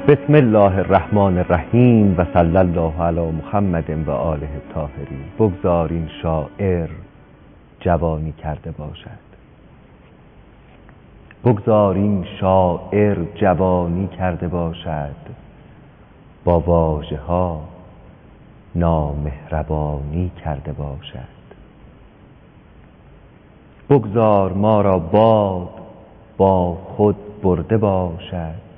بسم الله الرحمن الرحیم و صلی الله علی محمد و آله الطاهرین. بگذار این شاعر جوانی کرده باشد، بگذار این شاعر جوانی کرده باشد، با واژه ها نامهربانی کرده باشد. بگذار ما را باد با خود برده باشد،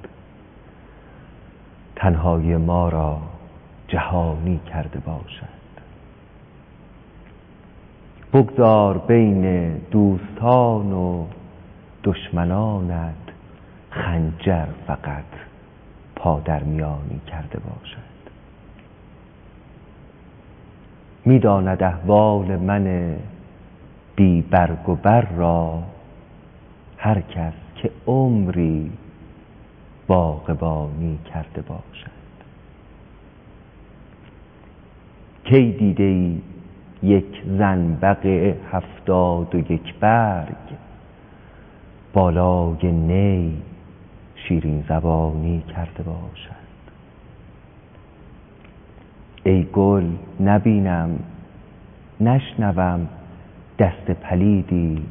تنهایی ما را جهانی کرده باشد. بگذار بین دوستان و دشمنانت خنجر فقط پادرمیانی کرده باشد. میداند احوال من بی برگ و بر را هر کس که عمری باغبانی کرده باشد. کی دیده ای یک زنبق 71 برگ بالای نی شیرین زبانی کرده باشد. ای گل نبینم نشنوم دست پلیدی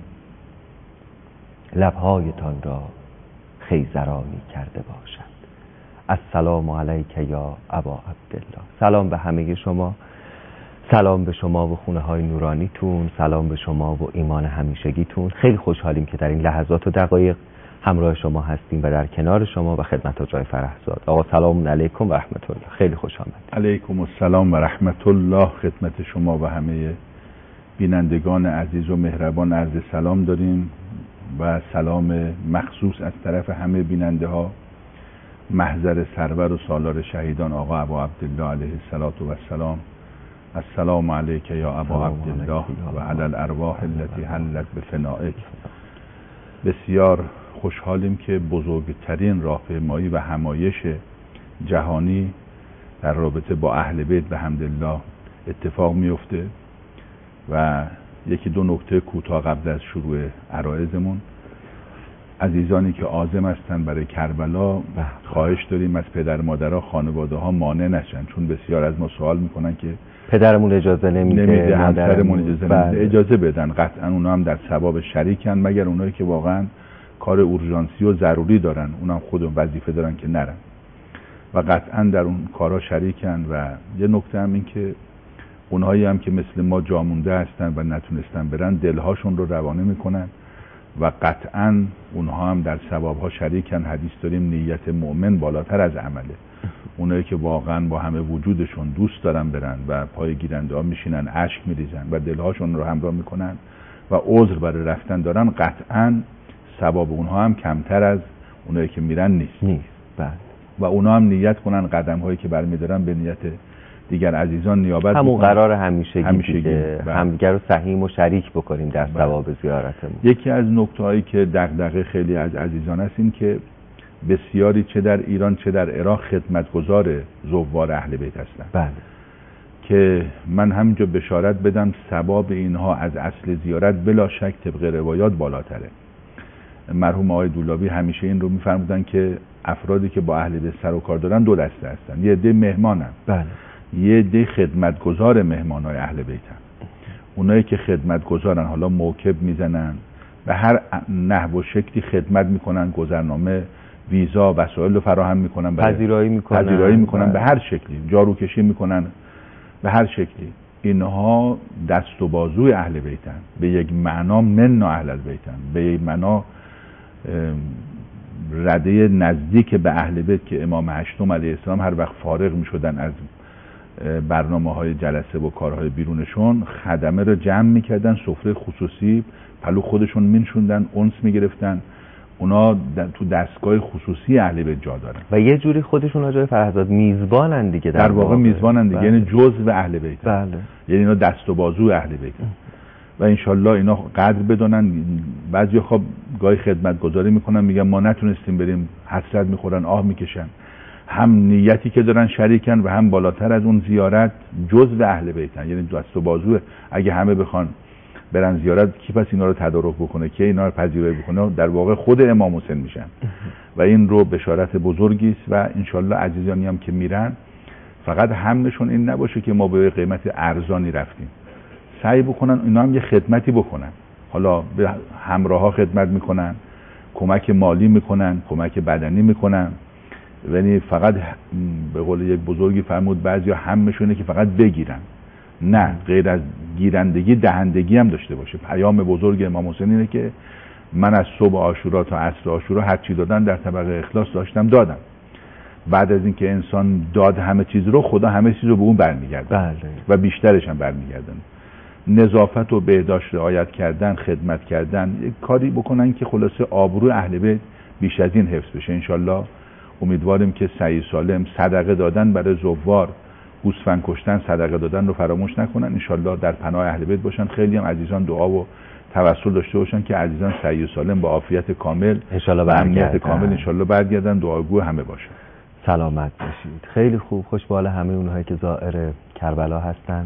لبهایتان را خیزرانی کرده باشد. السلام علیک یا ابا عبدالله. سلام به همه شما، سلام به شما و خونه های نورانیتون، سلام به شما و ایمان همیشگیتون. خیلی خوشحالیم که در این لحظات و دقایق همراه شما هستیم و در کنار شما و خدمت جای فرحزاد. آقا سلام علیکم و رحمت الله. خیلی خوش آمدید. علیکم السلام و رحمت الله. خدمت شما و همه بینندگان عزیز و مهربان عرض سلام داریم و سلام مخصوص از طرف همه بیننده ها محضر سرور و سالار شهیدان آقا ابا عبدالله علیه السلام. السلام علیک یا ابا عبدالله و علی الارواح التي حلت بفنائک. بسیار خوشحالیم که بزرگترین راهپیمایی و همایش جهانی در رابطه با اهل بیت به حمدالله اتفاق میفته و یکی دو نکته کوتاه قبل از شروع عرایضمون. عزیزانی که عازم هستن برای کربلا خواهش داریم از پدر مادرها خانواده ها مانع نشن، چون بسیار از ما سوال میکنن که پدرمون اجازه نمیده، همسرمون اجازه نمیده. اجازه بدن، قطعا اونا هم در ثواب شریکن، مگر اونایی که واقعا کار اورژانسی و ضروری دارن، اونا خودشون وظیفه دارن که نرن و قطعا در اون کارا شریکن. و یه نکته هم این که اونهایی هم که مثل ما جامونده هستن و نتونستن برن دلهاشون رو روانه میکنن و قطعا اونها هم در ثوابها شریکن. حدیث داریم نیت مؤمن بالاتر از عمله. اونایی که واقعا با همه وجودشون دوست دارن برن و پای گیرنده ها میشینن اشک میریزن و دلهاشون رو همراه میکنن و عذر برای رفتن دارن، قطعا ثواب اونها هم کمتر از اونایی که میرن نیست. و اونها هم نیت کنن قدم هایی که برمیدارن به نیت دیگر عزیزان نیابت همون قرار همیشگی که همدیگر رو سهیم و شریک بکنیم در ثواب زیارتمون. یکی از نکته‌هایی که دغدغه خیلی از عزیزان است این که بسیاری چه در ایران چه در عراق خدمتگزار زوار اهل بیت هستند. بله. که من همینجا بشارت بدم ثواب اینها از اصل زیارت بلا شک طبق روایات بالاتره. مرحوم آقای دولابی همیشه این رو می‌فرمودن که افرادی که با اهل بیت سر و کار دارن دو دسته هستن. یه عده مهمانن. بله. یه عده خدمتگزار مهمانای اهل بیتن. اونایی که خدمتگزارن، حالا موکب میزنن، به هر نحو و شکلی خدمت میکنن، گذرنامه، ویزا، وسایل رو فراهم میکنن، پذیرایی میکنن به هر شکلی، جاروکشی میکنن، به هر شکلی. اینها دست و بازوی اهل بیتن، به یک معنا من اهل بیتن، به یک معنا رده نزدیک به اهل بیت که امام هشتم علیه السلام هر وقت فارغ میشدن از برنامه‌های جلسه و کارهای بیرونشون خدمه رو جمع میکردن، سفره خصوصی پلو خودشون مینشوندن، انس میگرفتن. اونا تو دستگاه خصوصی اهل بیت جا دارن و یه جوری خودشون جای فرحزاد میزبانن دیگه، در واقع میزبانن دیگه. یعنی جزء اهل بیت. بله. یعنی اینا دست و بازو اهل بیت و انشالله اینا قدر بدونن. بعضی خب گاهی خدمتگزاری میکنن، میگن ما نتونستیم بریم، حسرت میخورن، آه میکشن. هم نیتی که دارن شریکن و هم بالاتر از اون زیارت جزء اهل بیتن، یعنی دست و بازو. اگه همه بخوان برن زیارت، کی پس اینا رو تدارک بکنه، کی اینا رو پذیرایی بکنه؟ در واقع خود امام حسین میشن و این رو بشارت بزرگی است و انشالله عزیزانی هم که میرن فقط همشون این نباشه که ما به قیمت ارزانی رفتیم، سعی بکنن اینا هم یه خدمتی بکنن. حالا به همراه ها خدمت میکنن، کمک مالی میکنن، کمک بدنی میکنن، یعنی فقط به قول یک بزرگی فرمود بعضیا همشونه که فقط بگیرن، نه، غیر از گیرندگی دهندگی هم داشته باشه. پیام بزرگ امام حسین اینه که من از صبح عاشورا تا عصر عاشورا هر چی دادن در طبق اخلاص داشتم دادم. بعد از اینکه انسان داد همه چیز رو، خدا همه چیز رو به اون برمیگردونه و بیشترش هم برمیگردونه. نظافت و بهداشت رعایت کردن، خدمت کردن، یک کاری بکنن که خلاصه آبروی اهل بیت بیش از این حفظ بشه. انشالله امیدواریم که سعی سالم صدقه دادن برای زوار، گوسفند کشتن، صدقه دادن رو فراموش نکنن. انشالله در پناه اهل بیت باشن. خیلی هم عزیزان دعا و توسل داشته باشن که عزیزان سعی سالم با عافیت کامل و امنیت کامل انشالله برگردن. دعاگو همه باشن. سلامت باشید. خیلی خوب. خوش به حال همه اونهایی که زائر کربلا هستن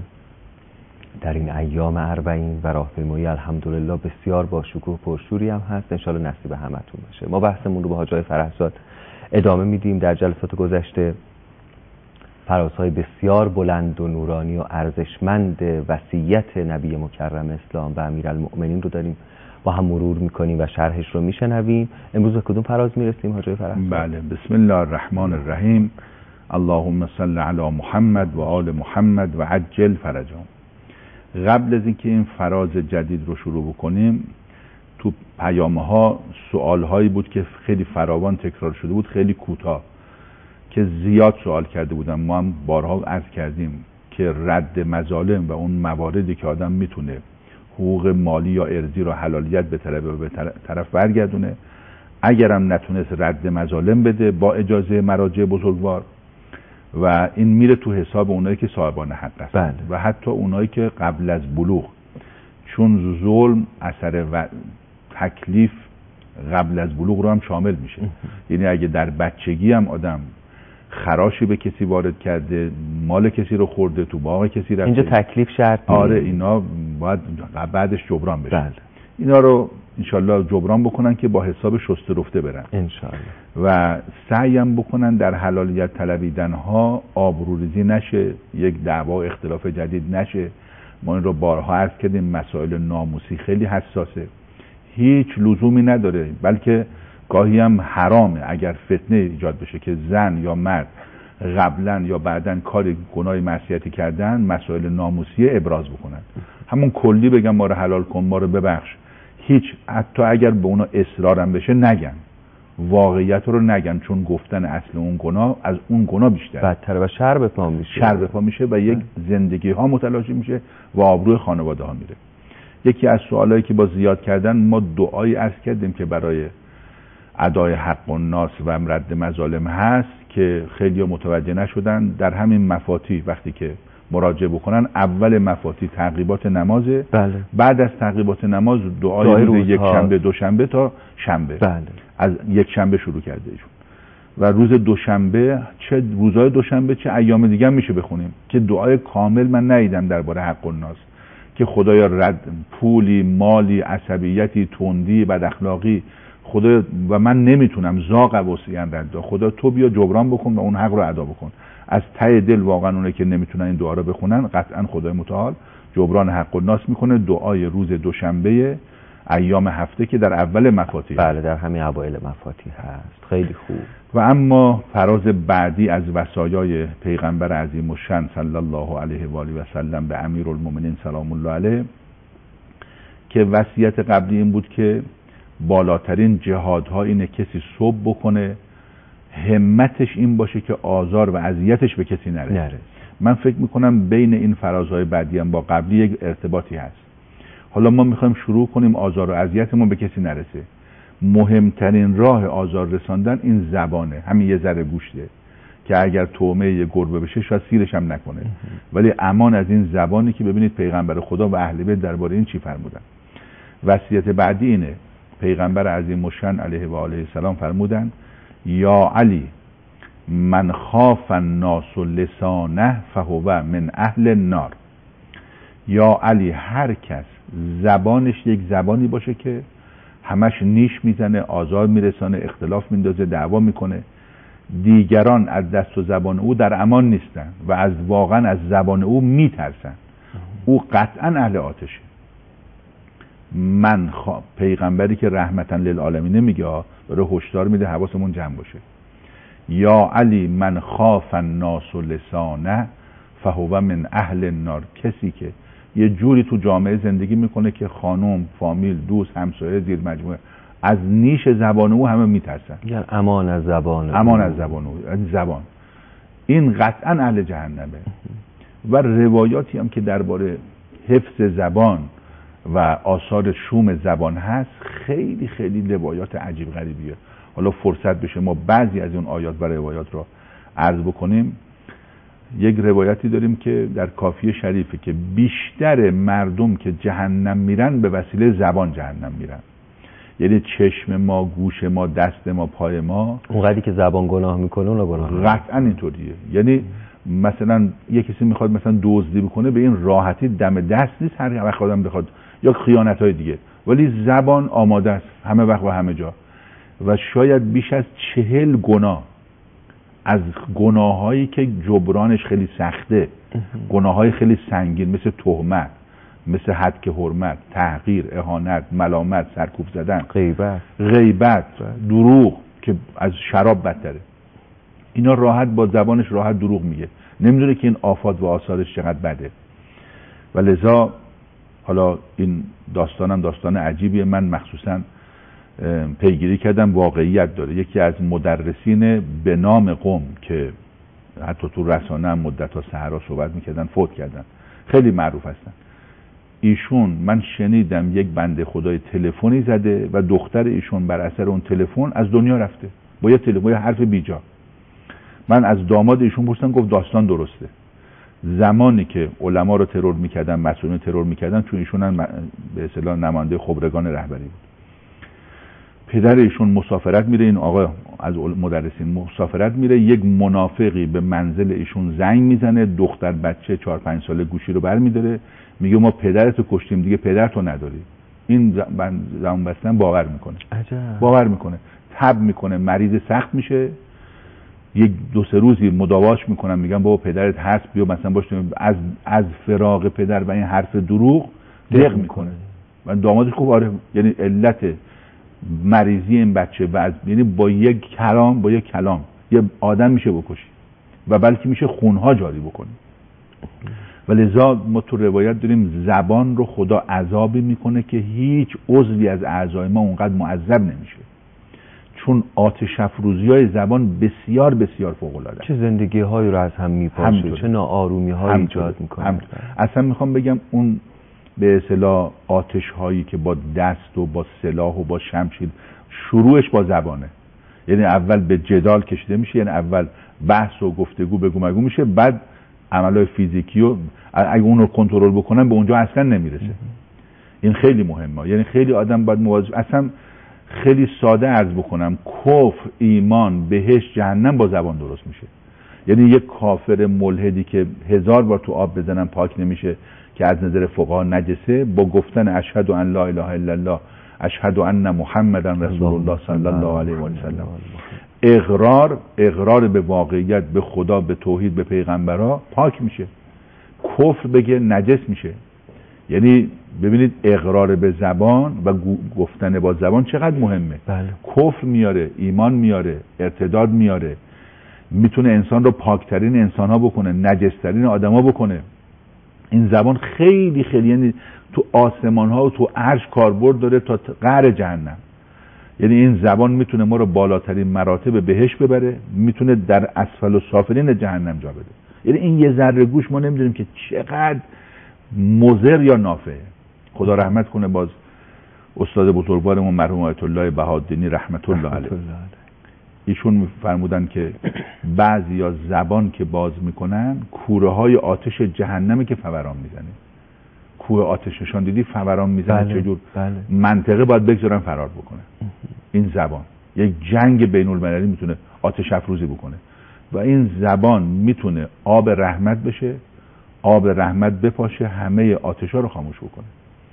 در این ایام اربعین و راهپیمایی الحمدلله بسیار با شکوه پرشوری هم هست. انشالله نصیب همتون باشه. ما بحثمون رو با حاج آقای فرحزاد ادامه میدیم. در جلسات گذشته فرازهای بسیار بلند و نورانی و ارزشمند وصیت نبی مکرم اسلام و امیرالمؤمنین رو داریم با هم مرور میکنیم و شرحش رو میشنویم. امروز به کدوم فراز میرسیم حاج آقای فرحزاد؟ بله، بسم الله الرحمن الرحیم. اللهم صل علی محمد و آل محمد و عجل فرجهم. قبل از اینکه این فراز جدید رو شروع بکنیم، تو پیام‌ها سوال‌هایی بود که خیلی فراوان تکرار شده بود، خیلی کوتاه، که زیاد سوال کرده بودم. ما هم بارها عرض کردیم که رد مظالم و اون مواردی که آدم میتونه حقوق مالی یا ارضی رو حلالیت به طرف برگردونه، اگرم نتونست رد مظالم بده با اجازه مراجع بزرگوار، و این میره تو حساب اونایی که صاحبان حق هستن و حتی اونایی که قبل از بلوغ، چون ظلم اثر و تکلیف قبل از بلوغ رو هم شامل میشه. یعنی اگه در بچگی هم آدم خراشی به کسی وارد کرده، مال کسی رو خورده، تو باغ کسی رفته، اینجا تکلیف شرط نیست. آره، اینا باید بعدش جبران بشه. اینا رو انشالله جبران بکنن که با حساب شسته رفته برن انشالله، و سعیم بکنن در حلالیت طلبیدن ها آبروریزی نشه، یک دعوا و اختلاف جدید نشه. ما این رو بارها عرض کردیم، مسائل ناموسی خیلی حساسه، هیچ لزومی نداره، بلکه گاهی هم حرامه اگر فتنه ایجاد بشه که زن یا مرد قبلا یا بعدن کاری گناه معصیتی کردن، مسائل ناموسی ابراز بکنن. همون کلی بگم ما رو حلال کن، ما رو ببخش، هیچ، حتی اگر به اونا اصرارم بشه نگن، واقعیت رو نگن، چون گفتن اصل اون گناه از اون گناه بیشتر بدتره و شر به پا میشه، و یک زندگی ها متلاشی میشه و آبروی خانواده ها میره. یکی از سوالایی که با زیاد کردن، ما دعایی عرض کردیم که برای ادای حق الناس و رد مظالم هست که خیلی متوجه نشدن. در همین مفاتیح وقتی که مراجعه بکنن، اول مفاتیح تعقیبات نمازه. بله. بعد از تعقیبات نماز دعای روز یک شنبه، دوشنبه تا شنبه. بله. از یک شنبه شروع کرده ایشون و روز دوشنبه، چه روزهای دوشنبه چه ایام دیگه هم میشه بخونیم که دعای کامل من ندیدم درباره حق الناس که خدایا رد پولی، مالی، عصبیتی، تندی، بد اخلاقی، خدا و من نمیتونم، زاغ وسیعا رد، خدا تو بیا جبران بکن و اون حق رو ادا بکن. از ته دل واقعا اونه که نمیتونن این دعا رو بخونن، قطعا خدای متعال جبران حق الناس میکنه. دعای روز دوشنبه ایام هفته که در اول مفاتیح، بله، در همین اوایل مفاتیح هست. خیلی خوب. و اما فراز بعدی از وصایای پیغمبر عظیم الشأن صلی الله علیه و آله و سلم به امیرالمؤمنین سلام الله علیه، که وصیت قبلی این بود که بالاترین جهادها اینه کسی صبح بکنه، همتش این باشه که آزار و اذیتش به کسی نره. من فکر میکنم بین این فرازهای بعدی هم با قبلی یک ارتباطی هست. حالا ما میخوایم شروع کنیم آزار و اذیتمون به کسی نرسه. مهمترین راه آزار رساندن این زبانه، همین یه ذره گوشته که اگر طعمه یه گربه بشه شاید سیرش هم نکنه، ولی امان از این زبانی که ببینید پیغمبر خدا و اهل بیت درباره این چی فرمودن. وصیت بعدی اینه، پیغمبر عظیم الشأن علیه و آله السلام فرمودن یا علی من خاف الناس لسانه فهو من اهل النار. یا علی هر کس زبانش یک زبانی باشه که همش نیش میزنه، آزار میرسانه، اختلاف میندازه، دعوا میکنه. دیگران از دست و زبان او در امان نیستن و واقعا از زبان او میترسن. او قطعا اهل آتشه. پیغمبری که رحمتا للعالمین میگه، داره هشدار میده حواسمون جمع باشه. یا علی من خاف الناس لسانه فهو من اهل النار. کسی که یه جوری تو جامعه زندگی میکنه که خانم، فامیل، دوست، همسایه، زیر مجموعه از نیش زبان او همه میترسن. یعنی امان از زبان امان از زبان او. از زبان این قطعا اهل جهنمه. و روایاتی هم که درباره حفظ زبان و آثار شوم زبان هست خیلی خیلی روایات عجیب غریبیه. حالا فرصت بشه ما بعضی از اون آیات و روایات رو عرض بکنیم. یک روایتی داریم که در کافیه شریفه که بیشتر مردم که جهنم میرن به وسیله زبان جهنم میرن. یعنی چشم ما، گوش ما، دست ما، پای ما، اونقدری که زبان گناه میکنه اون گناه قطعا اینطوریه. یعنی مثلا یک کسی میخواد مثلا دزدی بکنه به این راحتی دم دست نیست، هر وقت آدم بخواد، یا خیانت‌های دیگه، ولی زبان آماده است همه وقت و همه جا. و شاید بیش از 40 گناه از گناهایی که جبرانش خیلی سخته، گناههای خیلی سنگین مثل تهمت، مثل هتک حرمت، تحقیر، اهانت، ملامت، سرکوب زدن، غیبت، دروغ که از شراب بدتره، اینا راحت با زبانش راحت دروغ میگه، نمیدونه که این آفات و آثارش چقدر بده. و لذا حالا این داستانم داستان عجیبیه. من مخصوصا پیگیری کردم واقعیت داره. یکی از مدرسین به نام قم که حتی تو رسانه هم مدت‌ها سحرا صحبت میکردن، فوت کردن، خیلی معروف هستن. ایشون من شنیدم یک بنده خدای تلفنی زده و دختر ایشون بر اثر اون تلفن از دنیا رفته با یه تلفن، یه حرف بیجا. من از داماد ایشون پرسیدم، گفت داستان درسته. زمانی که علما رو ترور میکردن، مسئولین ترور میکردن، چون ایشون هم به اصطلاح نماینده خبرگان رهبری بود، پدر ایشون مسافرت میره، این آقا از مدرسین مسافرت میره، یک منافقی به منزل ایشون زنگ میزنه، دختر بچه 4-5 ساله گوشی رو برمیداره، میگه ما پدرتو کشتیم دیگه پدرتو نداری. این زمان بستن باور میکنه. عجب. باور میکنه، تب میکنه، مریض سخت میشه. یک 2-3 روزی مداواش میکنن، میگن بابا پدرت هست بیا مثلا باش. از فراق پدر و این حرف دروغ دق میکنه. و دامادش گفت آره، یعنی علت مریضی این بچه و یعنی با یک کلام یه آدم میشه بکشی و بلکه میشه خونها جاری بکنی. و لذا ما تو روایت داریم زبان رو خدا عذابی میکنه که هیچ عضوی از اعضای ما اونقدر معذب نمیشه، چون آتش افروزی های زبان بسیار بسیار فوق العاده، چه زندگی هایی رو از هم میپاشه، چه ناآرومی هایی ایجاد میکنه. اصلا میخوام بگم اون به اصطلاح آتش هایی که با دست و با سلاح و با شمشیر شروعش با زبانه، یعنی اول به جدال کشیده میشه، یعنی اول بحث و گفتگو بگو مگو میشه، بعد عملهای فیزیکی و اگه اون رو کنترل بکنن به اونجا اصلا نمیرسه. این خیلی مهمه، یعنی خیلی آدم باید مواظب. اصلا خیلی ساده عرض بکنم، کفر، ایمان، بهشت، جهنم با زبان درست میشه. یعنی یک کافر ملحدی که 1000 بار تو آب بزنن پاک نمیشه که از نظر فقها نجسه، با گفتن اشهد ان لا اله الا الله، اشهد ان محمدا رسول الله صلی الله علیه و سلم، اقرار به واقعیت، به خدا، به توحید، به پیغمبرها، پاک میشه. کفر بگه نجس میشه. یعنی ببینید اقرار به زبان و گفتن با زبان چقدر مهمه. بله. کفر میاره، ایمان میاره، ارتداد میاره، میتونه انسان رو پاکترین انسان ها بکنه، نجسترین آدم ها بکنه. این زبان خیلی خیلی، یعنی تو آسمان ها و تو عرش کاربرد داره تا قعر جهنم. یعنی این زبان میتونه ما رو بالاترین مراتب بهشت ببره، میتونه در اسفل و سافلین جهنم جا بده. یعنی این یه ذره گوش ما نمیدونیم که چقدر مضر یا نافعه. خدا رحمت کنه باز استاد بزرگوارمون مرحوم آیت الله بهادینی رحمت الله علیه، ایشون میفرمودن که بعضی یا زبان که باز میکنن کوره های آتش جهنمه که فوران میزنه. کوه آتششان دیدی فوران میزنه. بله. چجور؟ بله. منطقه باید بگذارن فرار بکنه. این زبان یک جنگ بین المللی میتونه آتش افروزی بکنه و این زبان میتونه آب رحمت بشه، آب رحمت بپاشه، همه آتشا رو خاموش بکنه.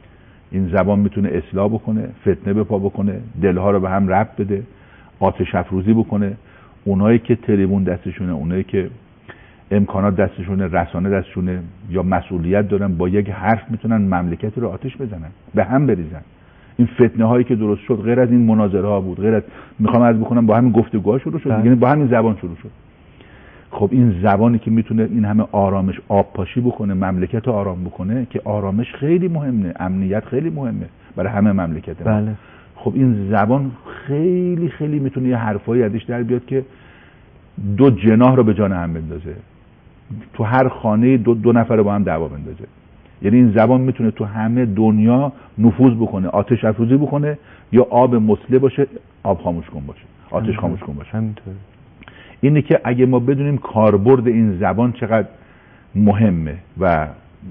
این زبان میتونه اصلاح بکنه، فتنه به پا بکنه، دلها رو به هم ربط بده، آتش افروزی بکنه. اونایی که تریبون دستشونه، اونایی که امکانات دستشونه، رسانه دستشونه یا مسئولیت دارن، با یک حرف میتونن مملکت رو آتش بزنن، به هم بریزن. این فتنه هایی که درست شد غیر از این مناظره ها بود، غیر از میخوام عرض بکنم با همین گفتگوها شروع شد، یعنی با همین زبان شروع شد. خب این زبانی که میتونه این همه آرامش آب پاشی بکنه، مملکت رو آرام بکنه، که آرامش خیلی مهمه، امنیت خیلی مهمه برای همه مملکت. بله. خب این زبان خیلی خیلی میتونه یه حرفایی ازش در بیاد که دو جناح رو به جان هم بندازه، تو هر خانه دو نفر رو با هم دعوا بندازه. یعنی این زبان میتونه تو همه دنیا نفوذ بکنه، آتش افروزی بکنه، یا آب مسله باشه، آب خاموش کن باشه، آتش خاموش کن باشه. همینطور. اینه که اگه ما بدونیم کاربرد این زبان چقدر مهمه و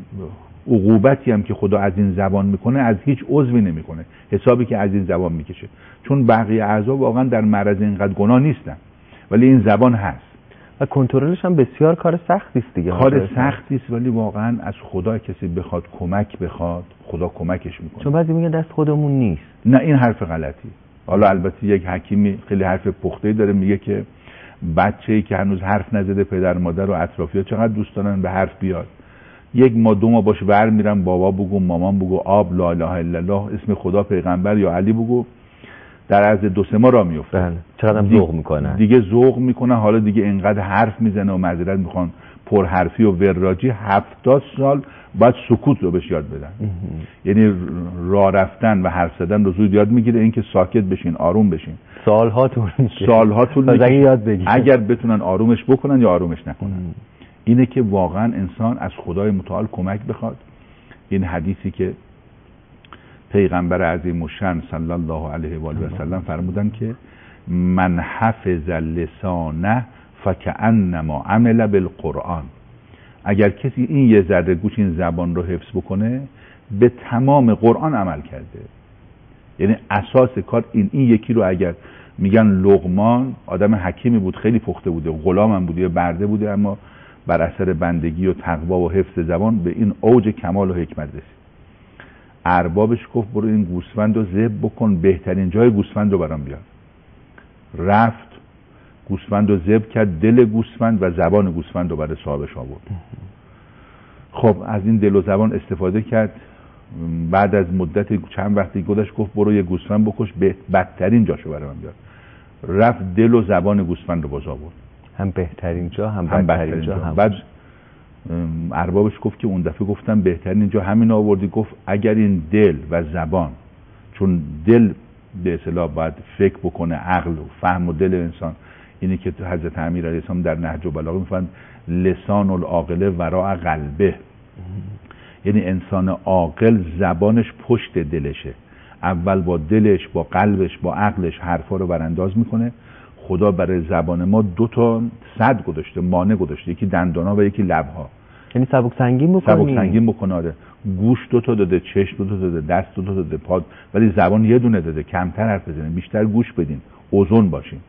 عقوبتی هم که خدا از این زبان میکنه از هیچ عضوی نمیکنه، حسابی که از این زبان میکشه، چون بقیه اعضا واقعا در معرض اینقدر گناه نیستن، ولی این زبان هست و کنترلش هم بسیار کار سختی است دیگه. کار سختی است، ولی واقعا از خدا کسی بخواد کمک بخواد، خدا کمکش میکنه. چون بعضی میگن دست خودمون نیست. نه، این حرف غلطی. حالا البته یک حکیمی خیلی حرف پخته‌ای داره، میگه که بچه‌ای که هنوز حرف نزده پدر مادر و اطرافیان چقدر دوست دارن به حرف بیاد. یک ماه دو ماه باش ور میرن، بابا بگو، مامان بگو، آب، لا اله الا الله، اسم خدا، پیغمبر یا علی بگو، در عرض 2-3 ماه راه میفته. بله. چقدر ذوق میکنن دیگه ذوق میکنن. حالا دیگه اینقدر حرف میزنه و معذرت میخوان، پرحرفی و وراجی. 70 سال باید سکوت رو بهش یاد بدن. یعنی راه رفتن و حرف زدن رو زود یاد میگیره، اینکه ساکت بشین، آروم بشین. سالها طول میکشه یاد بگیره، اگر بتونن آرومش بکنن یا آرومش نکنن. اینه که واقعا انسان از خدای متعال کمک بخواد. این حدیثی که پیغمبر عظیم الشأن صلی الله علیه و آله و سلم فرمودن که من حفظ لسانه فکأنما عمل بالقرآن، اگر کسی این یه ذره گوش این زبان رو حفظ بکنه به تمام قرآن عمل کرده. یعنی اساس کار این یکی رو، اگر میگن لقمان آدم حکیمی بود، خیلی پخته بوده، غلامم بوده یا برده بوده، اما بر اثر بندگی و تقوا و حفظ زبان به این اوج کمال و حکمت رسید. اربابش گفت برو این گوسفند رو ذبح بکن، بهترین جای گوسفند رو برام بیار. رفت گوسفند رو ذبح کرد، دل گوسفند و زبان گوسفند رو برای صاحبش آورد. خب از این دل و زبان استفاده کرد. بعد از مدت چند وقتی گذشت گفت برو یه گوسفند بکش، بدترین جاشو برام بیار. رفت دل و زبان گوسفند رو باز آورد، هم بهترین جا هم بدترین جا. بعد اربابش گفت که اون دفعه گفتم بهترین جا همین آوردی. گفت اگر این دل و زبان، چون دل به اصطلاح باید فکر بکنه، عقل و فهم و دل انسان، اینه که تو حضرت امیر علیه السلام در نهج البلاغه میفرمایند لسان العاقل وراء قلبه. یعنی انسان عاقل زبانش پشت دلشه، اول با دلش، با قلبش، با عقلش حرفا رو برانداز میکنه. خدا برای زبان ما 2 سد گذاشته، مانع گذاشته، یکی دندانا و یکی لبها. یعنی سبک سنگین بکنه. آره، گوش 2 داده، چشم 2 داده، دست 2 داده، پا، ولی زبان 1 داده. کمتر حرف بزنیم، بیشتر گوش بدیم، اوزون باشیم.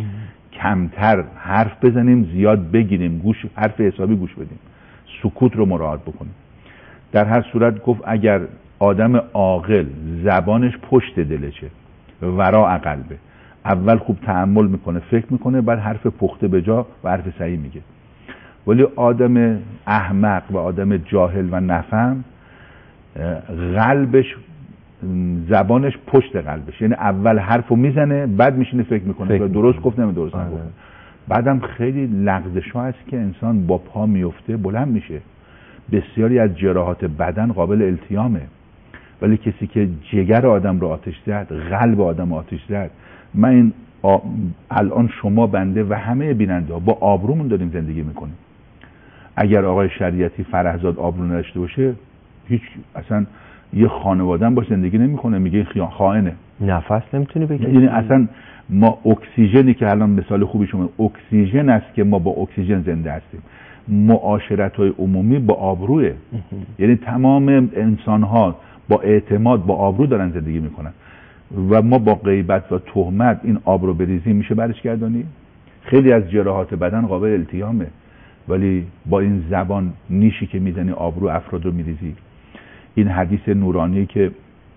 کمتر حرف بزنیم، زیاد بگیریم، گوش حرف حسابی گوش بدیم، سکوت رو مراعات بکنیم. در هر صورت گفت اگر آدم عاقل زبانش پشت دلشه، ورا قلبه، اول خوب تأمل میکنه، فکر میکنه، بعد حرف پخته به جا و حرف صحیح میگه. ولی آدم احمق و آدم جاهل و نفهم قلبش، زبانش پشت قلبش، یعنی اول حرفو میزنه بعد میشینه فکر میکنه درست گفت نمی درست نگفت. بعدم خیلی لغزش‌ها هست که انسان با پا میفته بلند میشه. بسیاری از جراحات بدن قابل التیامه، ولی کسی که جگر آدم رو آتش زد، قلب آدم رو آتش زد. من این الان شما بنده و همه بیننده ها با آبرومون داریم زندگی میکنیم. اگر آقای شریعتی فرهزاد آبرو نداشته باشه، هیچ اصلا یه خانواده هم باش زندگی نمیکنه، میگه خائنه، نفس نمیتونه بکشه. یعنی اصلا ما اکسیژنی که الان مثال خوبی شما، اکسیژن است که ما با اکسیژن زنده هستیم. معاشرت‌های عمومی با آبروه، یعنی تمام انسان‌ها با اعتماد، با آبرو دارن زندگی میکنن و ما با غیبت و تهمت این آبرو بریزیم میشه برش گردانی. خیلی از جراحات بدن قابل التیامه، ولی با این زبان نیشی که میزنی آبرو افراد رو میریزی. این حدیث نورانی که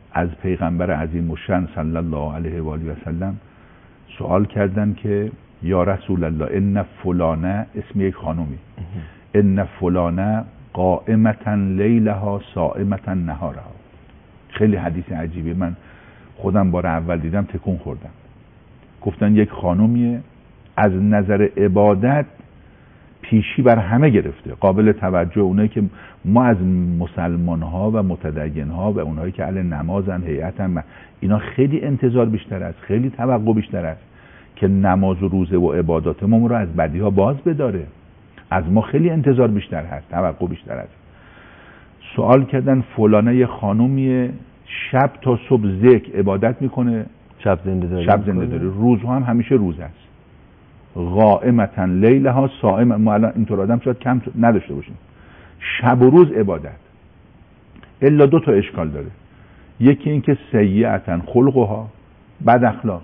از پیغمبر عظیم الشأن صلی الله علیه و آله و سلم سوال کردن که یا رسول الله ان فلانه، اسم یک خانومی، ان فلانه قائمتا لیلها صائمتا نهارها. خیلی حدیث عجیبه، من خودم بار اول دیدم تکون خوردم. گفتن یک خانومیه از نظر عبادت پیشی بر همه گرفته، قابل توجه. اونایی که ما از مسلمان ها و متدین ها و اونایی که اهل نمازن، هیئتن، اینا خیلی انتظار بیشتر است، خیلی توقع بیشتر است که نماز و روزه و عباداتمون رو از بدی ها باز بداره. از ما خیلی انتظار بیشتر هست، توقع بیشتر است. سوال کردن فلانه یه خانومیه شب تا صبح ذکر عبادت میکنه، شب زنده داره، روزها هم همیشه روز است. قائمتا لیلها صائم. ما الان اینطور آدم شاید کم نداشته باشیم. شب و روز عبادت. الا 2 تا اشکال داره. یکی این که سیئتا خلقها، بد اخلاق،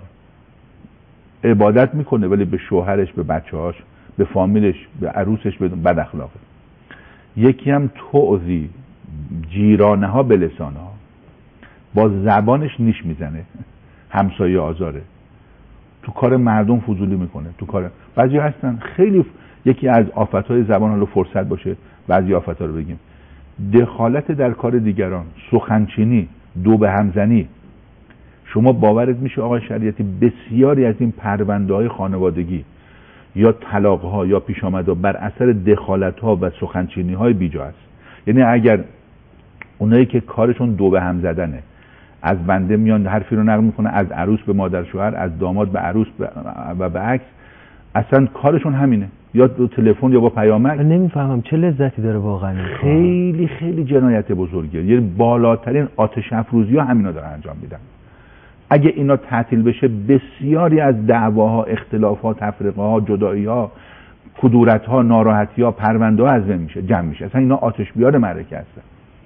عبادت میکنه ولی به شوهرش، به بچه‌هاش، به فامیلش، به عروسش بد اخلاقه. یکی هم تعذی جیرانها به لسانها، با زبانش نیش میزنه، همسایه آزاره، تو کار مردم فضولی میکنه، تو کار بعضی هستن خیلی یکی از آفتهای زبان، حالا فرصت باشه بعضی آفتها رو بگیم، دخالت در کار دیگران، سخنچینی، دو به همزنی. شما باورت میشه آقای شریعتی بسیاری از این پرونده‌های خانوادگی یا طلاق‌ها یا پیش آمدها بر اثر دخالت‌ها و سخنچینی‌های بیجا است. یعنی اگر اونایی که کارشون دو به هم زدنه، از بنده میان حرفی رو نقل میکنه، از عروس به مادر شوهر، از داماد به عروس و به عکس، اصلا کارشون همینه، یا دو تلفن یا با پیامک. نمیفهمم چه لذتی داره واقعا. خیلی خیلی جنایت بزرگه. یعنی بالاترین آتش افروزی‌ها همینا دارن انجام میدن. اگه اینا تعطیل بشه بسیاری از دعواها، اختلافها، تفرقه‌ها، جدایی‌ها، کدورت‌ها، ناراحتی‌ها، پرونده‌ها از بین میشه، جمع میشه. اصلا اینا آتش بیار معرکه هستن.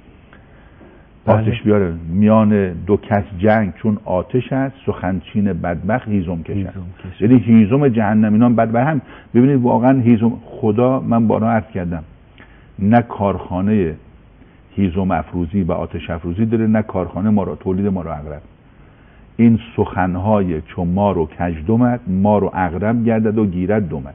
آتش بیاره میان دو کس جنگ، چون آتش است سخنچین بدبخت هیزم کش است. یعنی هیزم جهنم اینا بد به هم. ببینید واقعا هیزم، خدا من بارها عرض کردم نه کارخانه هیزم افروزی و آتش افروزی داره، نه کارخانه ما رو تولید ما رو عقرب. این سخنهای چون ما رو کژدمد، ما رو عقرب گردد و گیرد دمد.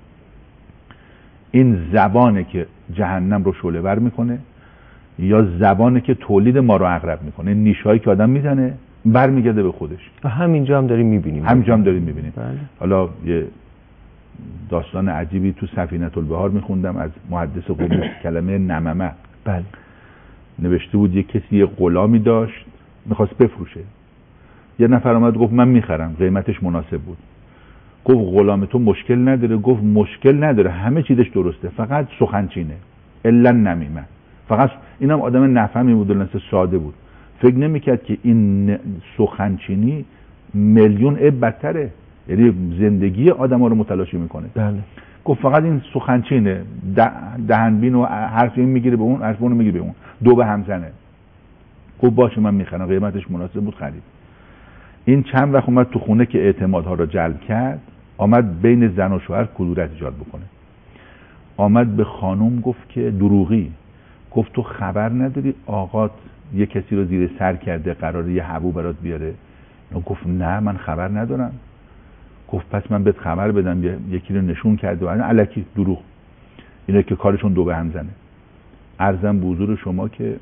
این زبانه که جهنم رو شعله ور میکنه، یا زبانه که تولید ما رو عقرب میکنه. این نیشایی که آدم میزنه برمیگرده به خودش. همینجا هم داریم میبینیم. بله. حالا یه داستان عجیبی تو سفینه البحار میخوندم از محدث قمی، کلمه نممه. بله. نوشته بود یه کسی یه غلامی داشت میخواست بفروشه. یه نفر اومد گفت من میخرم، قیمتش مناسب بود. گفت غلام تو مشکل نداره؟ گفت مشکل نداره، همه چیزش درسته، فقط سخنچینه، الا نمیمه. فقط اینم آدم نفهمی بود، دلنسه ساده بود، فکر نمیکرد که این سخنچینی میلیون بدتره، یعنی زندگی آدم‌ها رو متلاشی میکنه. بله. گفت فقط این سخنچینه، دهنبین و حرف این میگیره به اون، حرف اون میگیره به اون، دو به هم زنه. گفت باشه من میخرم، قیمتش مناسب بود، خرید. این چند وقت اومد تو خونه که اعتمادها رو جلب کرد، آمد بین زن و شوهر کدورت ایجاد بکنه. آمد به خانم گفت که دروغی، گفت تو خبر نداری آقات یه کسی رو زیر سر کرده، قراره یه حبو برات بیاره؟ گفت نه من خبر ندارم. گفت پس من بهت خبر بدم، یکی رو نشون کرده. و الکی دروغ، اینا که کارشون دو به هم زنه. عرضم به حضور شما که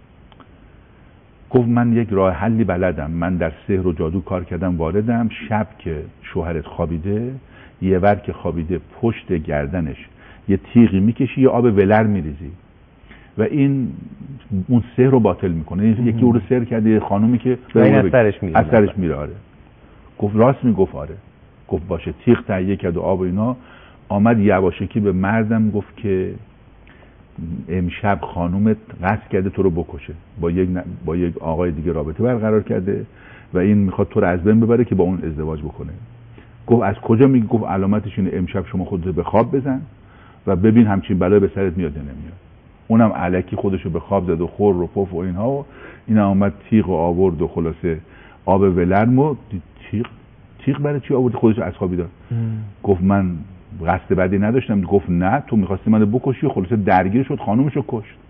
گفت من یک راه حلی بلدم، من در سحر و جادو کار کردم، واردم. شب که شوهرت خوابیده، یه ور که خوابیده پشت گردنش یه تیغی میکشی، یه آب ولر میریزی و این اون سحر رو باطل میکنه. یکی اون رو سحر کرده، یه خانومی که از سرش میره. آره. گفت راست میگفت. آره. گفت باشه. تیغ تهیه کرد و آب و اینا. آمد یواشکی به مردم گفت که امشب خانومت قصد کرده تو رو بکشه، با یک آقای دیگه رابطه برقرار کرده و این میخواد تو رو از بین ببره که با اون ازدواج بکنه. گفت از کجا میگی؟ گفت علامتش اینه امشب شما خودت به خواب بزن و ببین همچین بلای به سرت میاد یا نمیاد. اونم الکی خودشو به خواب زد و خور و پف و اینها، و اینا اومد تیغ و آورد و خلاصه آب ولرم و تیغ برای چی آورد؟ خودشو از خوابی داد. گفت من قصد بدی نداشتم. گفت نه تو می‌خواستی منو بکشی. خلاصه درگیر شد، خانومشو کشت.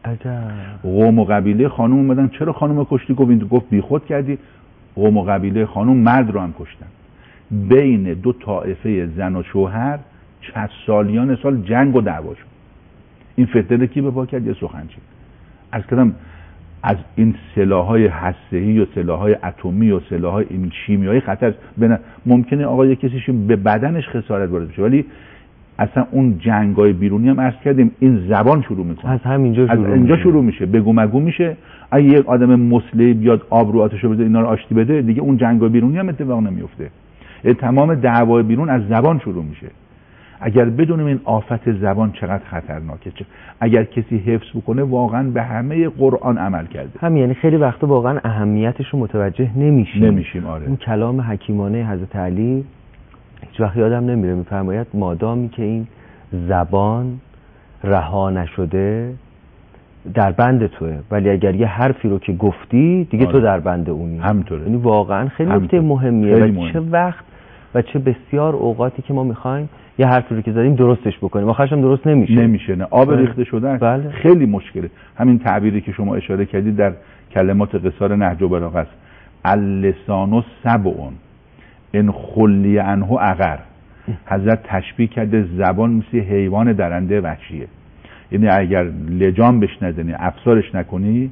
قوم و قبیله خانم اومدن چرا خانم کشتی؟ گفت بیخود کردی. قوم و قبیله خانم مرد رو هم کشتن. بین دو طایفه زن و شوهر 60 سالیان سال جنگ و دعوا شد. این فتنه کی به پا کرد؟ یه سخنچی. از کدام از این سلاح‌های هسته‌ای و سلاح‌های اتمی و سلاح‌های شیمیایی خطر ممکنه آقا یه کسیش به بدنش خسارت وارد بشه، ولی اصلا اون جنگ‌های بیرونی هم عرض کردیم این زبان شروع میکنه، از همینجا شروع میشه، بگو مگو میشه. اگه یک آدم مسلحی بیاد آب رو آتش بده اینا رو آشتی بده، دیگه اون جنگ‌های بیرونی هم اتفاق نمیفته. تمام دعوای بیرون از زبان شروع میشه. اگر بدونیم این آفت زبان چقدر خطرناکه، اگر کسی حفظ بکنه واقعا به همه قرآن عمل کرده. هم یعنی خیلی وقتا واقعا اهمیتش رو متوجه نمیشیم. آره. اون کلام حکیمانه حضرت علی هیچ وقت یادم نمیره، میفرماید مادامی که این زبان رها نشده در بند توه، ولی اگر یه حرفی رو که گفتی دیگه تو در بند اونی. همینطوره. یعنی واقعا خیلی نکته مهمیه و چه وقت و چه بسیار اوقاتی که ما میخوایم یه حرفی رو که زدیم درستش بکنیم، آخرش هم درست نمیشه. نه آب ریخته شده است. بله. خیلی مشکله. همین تعبیری که شما اشاره کردید در کلمات قصار نهج البلاغه است، اللسان سبع ان خلی عنه عقر. حضرت تشبیه کرده زبان مثل حیوان درنده وحشیه، یعنی اگر لجام بهش نزنی، افسارش نکنی،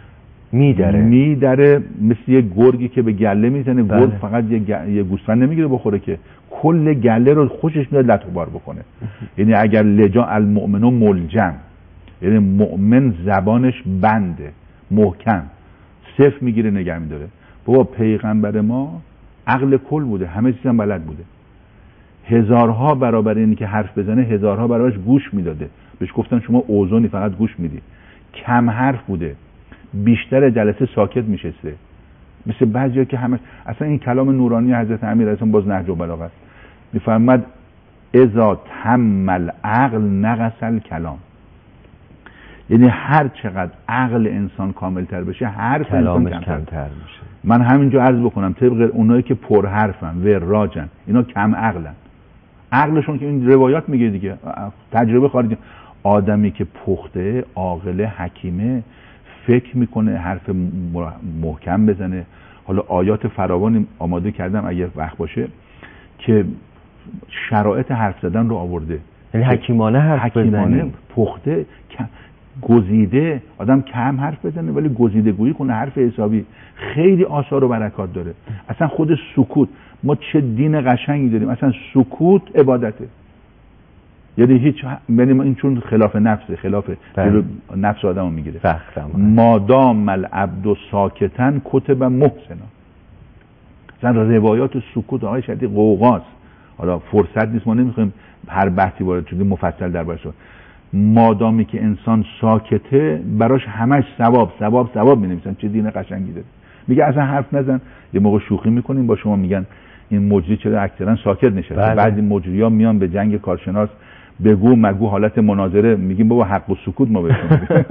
میدره مثل یه گرگی که به گله میزنه. بله. گرگ فقط یه گوسفند نمیگیره بخوره که کل گله رو خوشش میاد لطوبار بکنه. یعنی اگر لجام المؤمن ملجم، یعنی مؤمن زبانش بنده محکم، صفر میگیره نگه میداره. بابا پیغمبر ما عقل کل بوده، همه چیزم بلد بوده، هزارها برابر اینی که حرف بزنه هزارها برابرش گوش میداده. بهش گفتن شما اوزونی فقط گوش میدی. کم حرف بوده، بیشتر جلسه ساکت میشسته، مثل بعضیا که همه. اصلا این کلام نورانی حضرت امیر اصلا باز نهج البلاغه است، میفرماد اذا تم العقل نقص الکلام. یعنی هر چقدر عقل انسان کاملتر بشه حرف کلامش کمتر میشه. من همینجا عرض بکنم طبق اونایی که پر حرفن و راجن، اینا کم عقلن. عقلشون که این روایات میگه دیگه، تجربه خارجی. آدمی که پخته، عاقل، حکیمه، فکر میکنه، حرف محکم بزنه. حالا آیات فراوانی آماده کردم اگر وقت باشه که شرایط حرف زدن رو آورده. یعنی حکیمانه حرف بزنه، پخته، گزیده. آدم کم حرف بزنه ولی گزیده گویی کنه، حرف حسابی، خیلی آثار و برکات داره. اصلا خود سکوت، ما چه دین قشنگی داریم، اصلا سکوت عبادته. یعنی هیچ، یعنی این چون خلاف نفسه، خلاف نفس آدمو میگیره. مادام العبد ساکتن کتب محسنا. مثلا روایات سکوت آقای شدی قوقاست. حالا فرصت نیست، ما نمیخوایم هر بحثی وارد شدیم مفصل دربارش. مادامی که انسان ساکته براش همش ثواب مینویسن. چه دین قشنگی داره. میگه اصلا حرف نزن. یه موقع شوخی میکنیم با شما، میگن این مجری چرا اکثرا ساکت نشسته. بعضی مجری‌ها میان به جنگ کارشناس بگو مگو حالت مناظره، میگیم بابا حق و سکوت ما بهشون میدیم.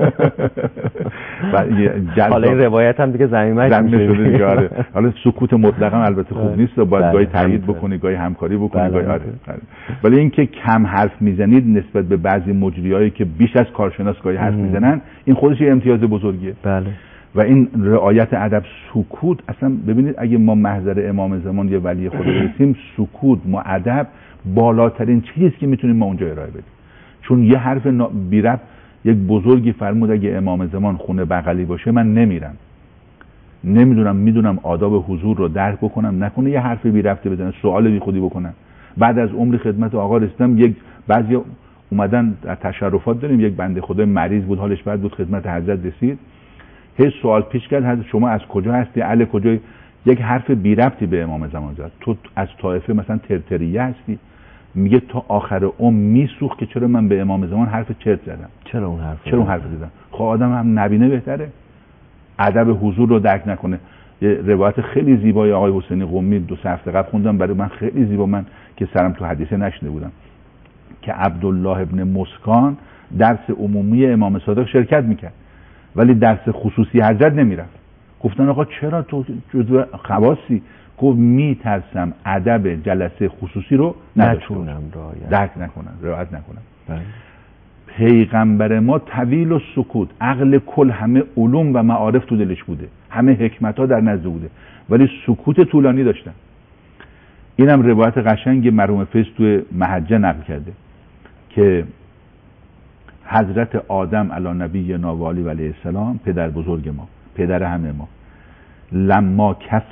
حالا این روایت هم دیگه زمینه شده دیگه. آره. حالا سکوت مطلقا البته خوب نیست، باید گاهی تایید بکنی، گاهی همکاری بکنی، گاهی آره. ولی اینکه کم حرف میزنید نسبت به بعضی مجریایی که بیش از کارشناس گاهی حرف میزنن، این خودش یه امتیاز بزرگیه. بله. و این رعایت ادب، سکوت. اصلا ببینید اگه ما محضر امام زمان یا ولی خدا برسیم، سکوت، ادب بالاترین چیزی که میتونیم ما اونجا ارائه بدیم. چون یه حرف بی ربط، یک بزرگی فرمود اگه امام زمان خونه بغلی باشه من نمیرم، نمیدونم، میدونم آداب حضور رو درک بکنم، نکنه یه حرف بی ربط بزنه، سوال بی خودی بکنم. بعد از عمر خدمت آقا رسیدم، یک بعضی اومدن در تشرفات داریم، یک بنده خدای مریض بود، حالش بد بود، خدمت حضرت رسید، هیچ سوال پیش کرد، حضرت شما از کجا هستی؟ اهل کجای؟ یک حرف بی ربطی به امام زمان زد. تو از طایفه مثلا ترتریه هستی؟ میگه تا آخر عمر میسوخت که چرا من به امام زمان حرف چرت زدم، چرا اون حرف زدم. خب آدم هم نبینه بهتره، ادب حضور رو درک نکنه. یه روایت خیلی زیبای آقای حسینی قمی 2 هفته قبل خوندم، برای من خیلی زیبا، من که سرم تو حدیثه نشنیده بودم، که عبدالله ابن مسکان درس عمومی امام صادق شرکت میکرد ولی درس خصوصی حضرت نمیرفت. گفتن آقا چرا تو جزو خواصی؟ گفت میترسم ادب جلسه خصوصی رو نداشته باشم، درک نکنم، رعایت نکنم. پیغمبر ما طویل و سکوت، عقل کل، همه علوم و معارف تو دلش بوده، همه حکمت ها در نزد بوده، ولی سکوت طولانی داشتن. اینم روایت قشنگ مرحوم فیض تو محجه نقل کرده که حضرت آدم علی نبینا و علیه السلام، پدر بزرگ ما، پدر همه ما، لما کثر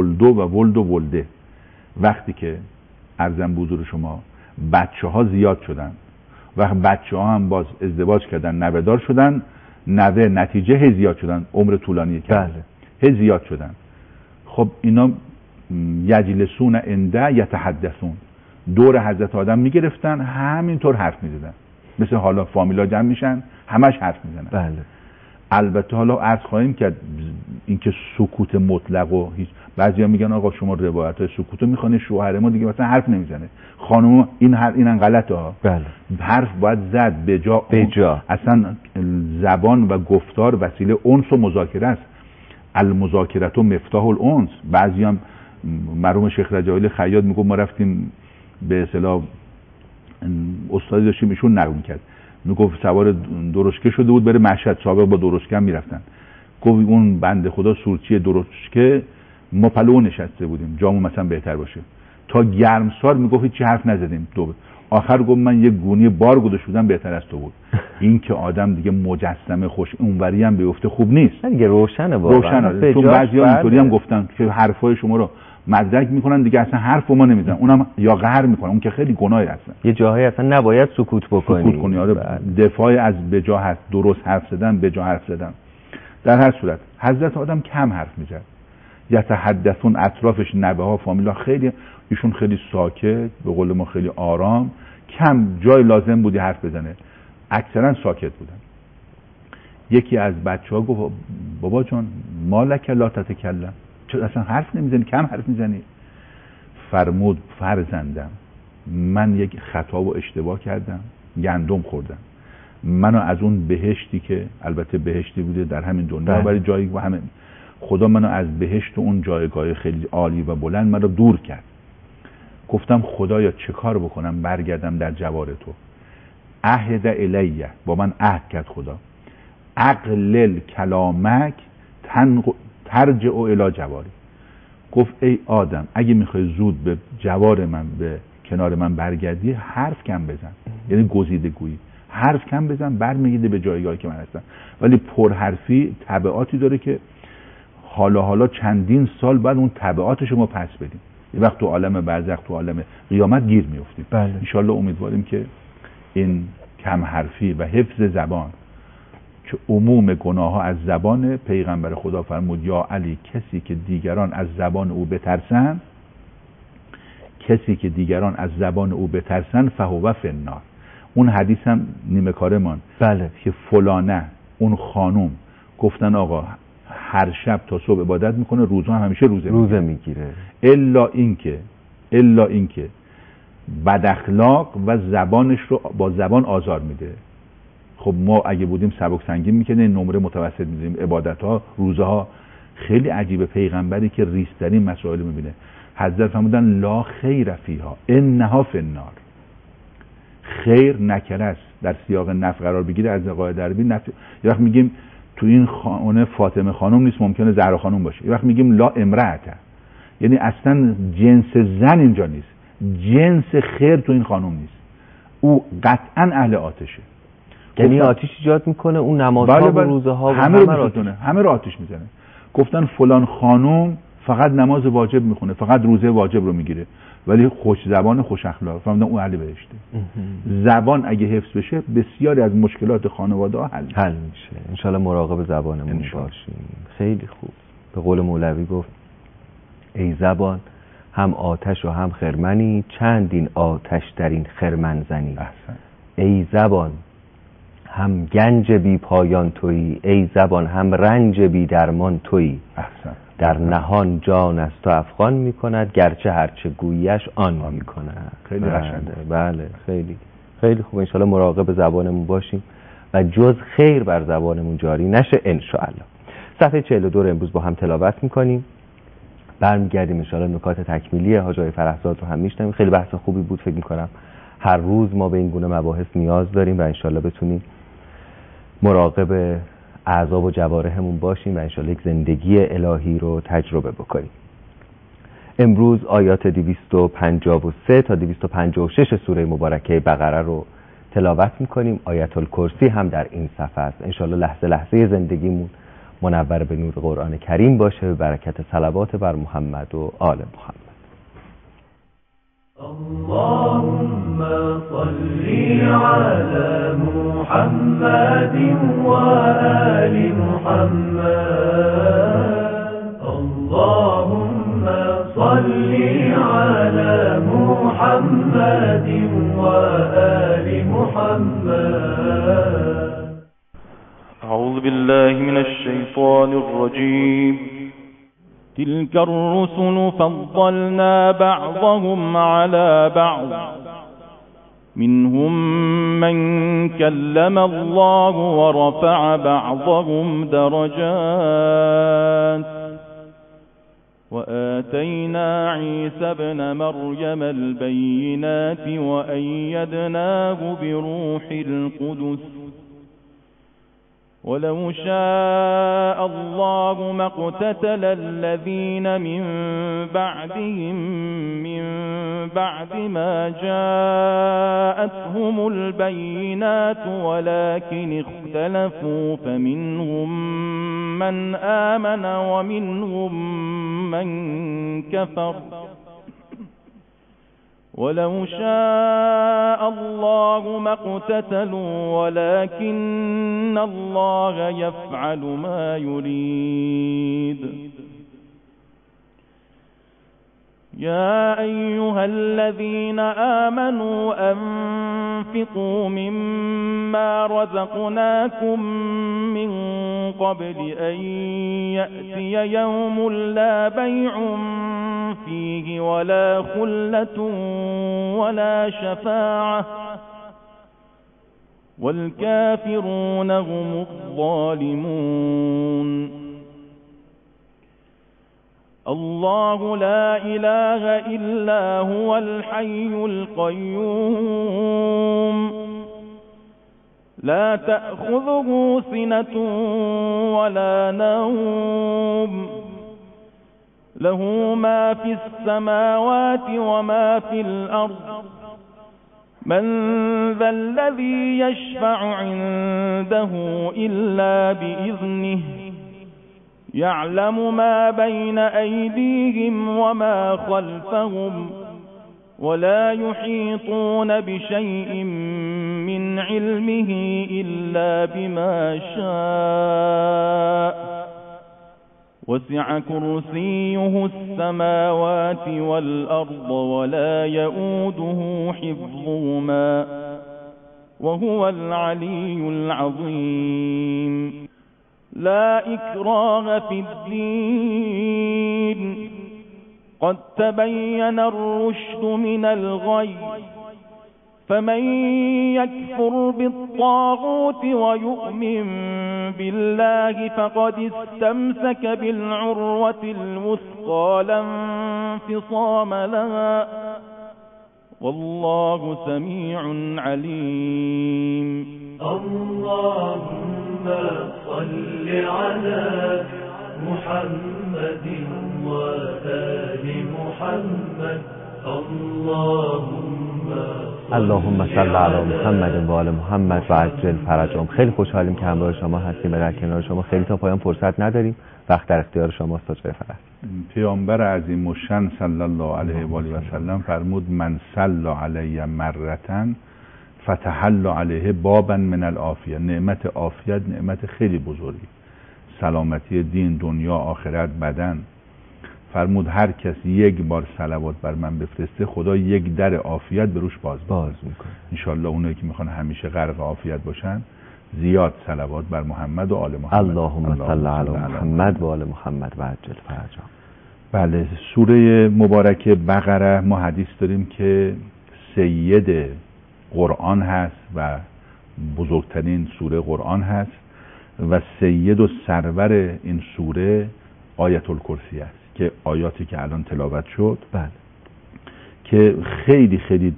ولده، وقتی که عرضم به حضور شما بچه ها زیاد شدن و بچه ها هم باز ازدواج کردن، نوه‌دار شدن، نوه نتیجه هی زیاد شدن، عمر طولانی کردن، هی زیاد شدن. خب اینا یجلسون عنده یتحدثون، دور حضرت آدم میگرفتن، همینطور حرف میزدن، مثل حالا فامیلا جمع میشن همش حرف میزنن. بله. البته حالا عرض خواهیم کرد اینکه سکوت مطلق و هیچ، بعضیا میگن آقا شما روایت‌های سکوتو میخونی، شوهر ما دیگه مثلا حرف نمیزنه، خانم اینم غلطه ها. بله. حرف باید زد به جا. اصلا زبان و گفتار وسیله انس و مذاکره است. المذاکرة مفتاح الانس. بعضی هم مرحوم شیخ رجایی خیاط میگه ما رفتیم به اصطلاح استادی داشتیم، ایشون نقل میکرد، میگفت سوار درشکه شده بود بره مشهد، سابق با درشکه هم میرفتن. گفت اون بنده خدا سورچی درشکه ما پلو نشسته بودیم جامون مثلا بهتر باشه، تا گرمسار میگفت هیچ حرف نزدیم. آخر گفت من یه گونی بار گذاشته بودم بهتر از تو بود. این که آدم دیگه مجسمه خوش اونوری هم بیفته خوب نیست. دیگه روشنه واقعا. روشنه. چون بعضیا اینطوری هم گفتن که حرفای شما رو مدرک میکنن دیگه، اصلا حرف ما نمیزنن، اونم یا قهر میکنن، اون که خیلی گناهی هستن. یه جاهایی اصلا نباید سکوت بکنی. آره. دفاع از بجا هست، درست حرف زدن، بجا حرف زدن. در هر صورت حضرت آدم کم حرف میزد. یتحدثون، اطرافش نبه ها فامیلا خیلی، ایشون خیلی ساکت، به قول ما خیلی آرام، کم جای لازم بودی حرف بزنه، اکثرا ساکت بودن. یکی از بچه‌ها گفت بابا جان مالک لا تتکلم، چرا اصلا حرف نمیزنی، کم حرف میزنی؟ فرمود فرزندم من یک خطا و اشتباه کردم، گندم خوردم، منو از اون بهشتی که البته بهشتی بوده در همین دنیا برای جایی و همین، خدا منو از بهشت و اون جایگاه خیلی عالی و بلند منو دور کرد. گفتم خدایا چه کار بکنم برگردم در جوار تو؟ عهد الیه، با من عهد کرد خدا، اقلل کلامک ترجع الی جواری. گفت ای آدم اگه میخوای زود به جوار من، به کنار من برگردی، حرف کم بزن، یعنی گزیده گویی، حرف کم بزن، برمیگرده به جایگاهی که من هستم. ولی پرحرفی تبعاتی داره که حالا چندین سال بعد اون تبعاتش ما پس بدیم، یه وقت تو عالم برزخ، تو عالم قیامت گیر میافتیم. بله. انشالله امیدواریم که این کم حرفی و حفظ زبان، که عموم گناه ها از زبان، پیغمبر خدا فرمود یا علی کسی که دیگران از زبان او بترسن فهو فی النار. اون حدیث هم نیمه کارمان. بله. که فلانه اون خانوم گفتن آقا هر شب تا صبح عبادت میکنه، روزها هم همیشه روزه میگیره، الا اینکه بد اخلاق و زبانش رو با زبان آزار میده. خب ما اگه بودیم سبک سنگین میکنیم، نمره متوسط میذاریم، عبادت ها، روزه ها. خیلی عجیبه، پیغمبری که ریزترین مسائل میبینه، حضرت فرمودن لا خیر فیها انها فی النار. خیر نکره است، در سیاق نفی قرار بگیره از قاعده عربی نفی. یه وقت میگیم تو این خانه فاطمه خانم نیست، ممکنه زهرا خانم باشه. یه وقت میگیم لا امرأته، یعنی اصلا جنس زن اینجا نیست، جنس خیر تو این خانم نیست، او قطعا اهل آتشه. یعنی آتش ایجاد میکنه، اون نمازها و روزه ها همه رو آتش میزنه. گفتن فلان خانم فقط نماز واجب میخونه، فقط روزه واجب رو میگیره، ولی خوش زبان، خوش اخلاق، فهمیدن اون اهل بهشته. زبان اگه حفظ بشه بسیاری از مشکلات خانواده ها حل میشه. انشالله مراقب زبانمون باشیم. خیلی خوب. به قول مولوی گفت ای زبان هم آتش و هم خرمنی، چندین آتش در این خرمن زنی. ای زبان هم گنج بی پایان تویی، ای زبان هم رنج بی درمان تویی. در نهان جان از تو افغان میکند، گرچه هرچه گوییش آن میکند. خیلی قشنگه. بله خیلی خیلی خوب. انشالله مراقب زبانمون باشیم و جز خیر بر زبانمون جاری نشه انشالله. صفحه 42 رو امروز با هم تلاوت میکنیم، برمیگردیم انشالله نکات تکمیلی حاج آقای فرهزاد رو هم میشنویم. خیلی بحث خوبی بود، فکر میکنم هر روز ما به این گونه مباحث نیاز داریم و انشالله بتونیم مراقب اعضا و جوارحمون باشیم و انشالله یک زندگی الهی رو تجربه بکنیم. امروز آیات 253 تا 256 سوره مبارکه بقره رو تلاوت میکنیم. آیت الکرسی هم در این صفحه است. انشالله لحظه لحظه زندگیمون منور به نور قرآن کریم باشه، به برکت صلوات بر محمد و آل محمد. اللهم صل على محمد وآل محمد. اللهم صل على محمد وآل محمد. أعوذ بالله من الشيطان الرجيم. تلك الرسل فضلنا بعضهم على بعض منهم من كلم الله ورفع بعضهم درجات وآتينا عيسى ابن مريم البينات وأيدناه بروح القدس ولو شاء الله ما اقتتل الذين من بعدهم من بعد ما جاءتهم البينات ولكن اختلفوا فمنهم من آمن ومنهم من كفر ولو شاء الله ما اقتتلوا ولكن الله يفعل ما يريد. يا أيها الذين آمنوا أنفقوا مما رزقناكم من قبل أن يأتي يوم لا بيع فيه ولا خلة ولا شفاعة والكافرون هم الظالمون. الله لا إله إلا هو الحي القيوم لا تأخذه سنة ولا نوم له ما في السماوات وما في الأرض من ذا الذي يشفع عنده إلا بإذنه يعلم ما بين أيديهم وما خلفهم ولا يحيطون بشيء من علمه إلا بما شاء وسع كرسيه السماوات والأرض ولا يؤوده حفظهما وهو العلي العظيم. لا إكراه في الدين قد تبين الرشد من الغي فمن يكفر بالطاغوت ويؤمن بالله فقد استمسك بالعروة الوثقى لا انفصام لها والله سميع عليم. اللهم صل على محمد وآل محمد. اللهم صل علی محمد و آل محمد و عجل فرجهم. خیلی خوشحالیم که همراه شما هستیم و در کنار شما. خیلی تا پایان فرصت نداریم، وقت در اختیار شماست. تا جای فرصت. پیامبر عظیم الشأن صلی الله علیه و آله و سلم فرمود من صلی علی مرتن فتحل علیه بابا من العافیه. نعمت عافیت نعمت خیلی بزرگی، سلامتی دین، دنیا، آخرت، بدن. فرمود هر کس یک بار صلوات بر من بفرسته خدا یک در عافیت به روش باز میکنه. انشالله اونایی که میخوان همیشه غرق عافیت باشن زیاد صلوات بر محمد و آل محمد. اللهم صل علی محمد و آل محمد و عجل فرجهم. بله، سوره مبارکه بقره ما حدیث داریم که سید قرآن هست و بزرگترین سوره قرآن هست و سید و سرور این سوره آیت الکرسی است که آیاتی که الان تلاوت شد، بله، که خیلی خیلی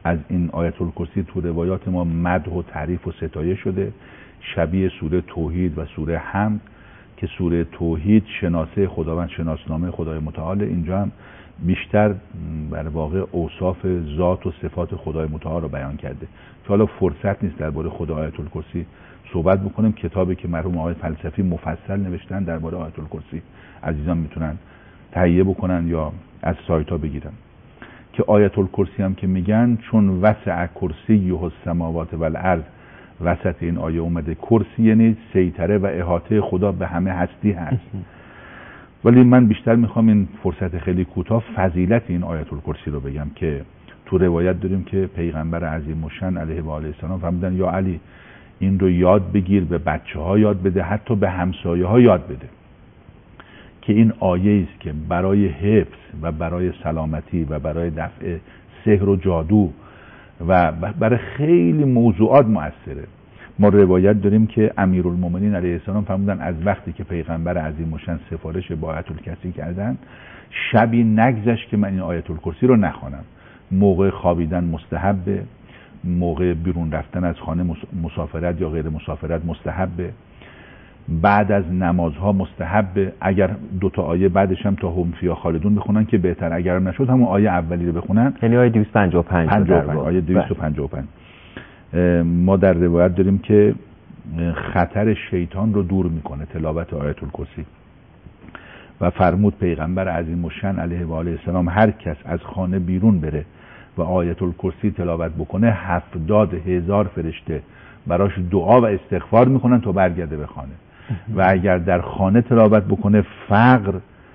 از این آیت الکرسی تو روایات ما مدح و تعریف و ستایش شده، شبیه سوره توحید و سوره حمد که سوره توحید شناسه خداوند، شناسنامه خدای متعال، اینجا هم بیشتر در واقع اوصاف ذات و صفات خدای متعال رو بیان کرده که حالا فرصت نیست درباره خود آیت الکرسی صحبت بکنیم. کتابی که مرحوم آقای فلسفی مفصل نوشتن درباره آیت الکرسی عزیزان میتونن تهیه بکنن یا از سایت ها بگیرن که آیت الکرسی هم که میگن چون وسع کرسیه السماوات و الارض، وسط این آیه اومده کرسی یعنی سیطره و احاطه خدا به همه هستی هست. ولی من بیشتر میخوام این فرصت خیلی کوتاه فضیلت این آیت الکرسی رو بگم که تو روایت داریم که پیغمبر عظیم الشأن علیه و آله السلام فرمودن یا علی این رو یاد بگیر، به بچه ها یاد بده، حتی به همسایه ها یاد بده، که این آیه است که برای حفظ و برای سلامتی و برای دفع سحر و جادو و برای خیلی موضوعات مؤثره. ما روایت داریم که امیرالمومنین علیه السلام فرمودن از وقتی که پیغمبر عظیم الشأن سفارش با آیت الکرسی کردن، شبی نگذشت که من این آیت الکرسی رو نخوانم. موقع خوابیدن مستحبه، موقع بیرون رفتن از خانه مسافرت یا غیر مسافرت مستحبه، بعد از نمازها مستحبه. اگر 2 آیه بعدش هم تا هم فیها خالدون بخونن که بهتر، اگرم نشد همون آیه اولی رو بخونن، یعنی آیه 255 آیه 255. ما در روایت داریم که خطر شیطان رو دور میکنه تلاوت آیت الکرسی و فرمود پیغمبر عظیم الشأن علیه و آله السلام هر کس از خانه بیرون بره و آیت الکرسی تلاوت بکنه 70,000 فرشته براش دعا و استغفار میکنن تا برگرده به خانه. و اگر در خانه تلاوت بکنه فقر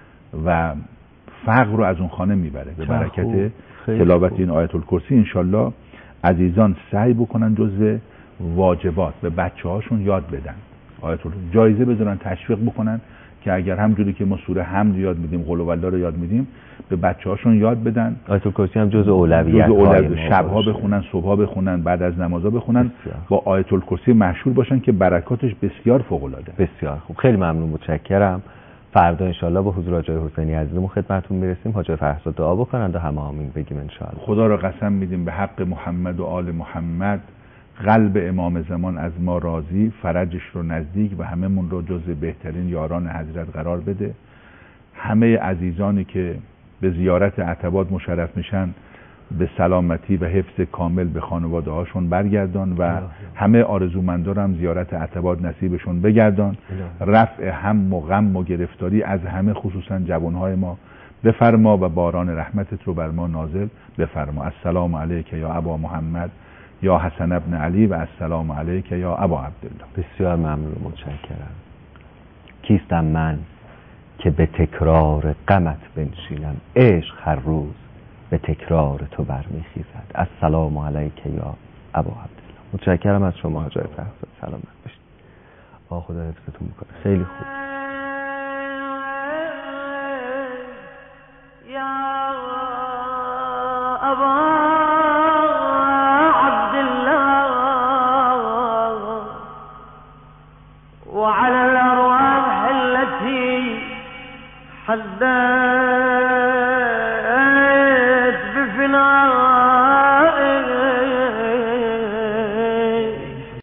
رو از اون خانه میبره به برکت تلاوت این آیت الکرسی. انشالله عزیزان سعی بکنن جزء واجبات به بچه هاشون یاد بدن، آیت جایزه بذارن، تشویق بکنن که اگر همجوری که ما سوره حمد یاد میدیم، قل هوالله رو یاد میدیم، به بچه هاشون یاد بدن. آیت الکرسی هم جزء اولویت شبها بخونن، صبحها بخونن، بعد از نمازها بخونن، با آیت الکرسی مشهور باشن که برکاتش بسیار فوق العاده. بسیار خوب، خیلی ممنون، متشکرم. فردا انشالله با حضور حاج حسینی عزیزمون خدمتتون میرسیم. حاج فرهزاد دعا بکنند و همه آمین بگیم انشالله. خدا را قسم میدیم به حق محمد و آل محمد، قلب امام زمان از ما راضی، فرجش رو نزدیک و همه من رو جز بهترین یاران حضرت قرار بده. همه عزیزانی که به زیارت عتبات مشرف میشن به سلامتی و حفظ کامل به خانواده هاشون برگردان و همه آرزومندارم زیارت عتبات نصیبشون بگردان. رفع هم و غم و گرفتاری از همه خصوصا جوانهای ما بفرما و باران رحمتت رو بر ما نازل بفرما. السلام علیک یا ابا محمد یا حسن ابن علی و السلام علیک یا ابا عبدالله. بسیار ممنون، متشکرم. کیستم من که به تکرار غمت بنشینم، عشق هر روز به تکرار تو برمیخیزد. السلام علیک یا ابا عبدالله. متشکرم از شما حاج فرهزاد، سلامت باشید. خدا حفظتون میکنه. خیلی خوب. یا ابا عبدالله وعلى الأرواح التي حدثت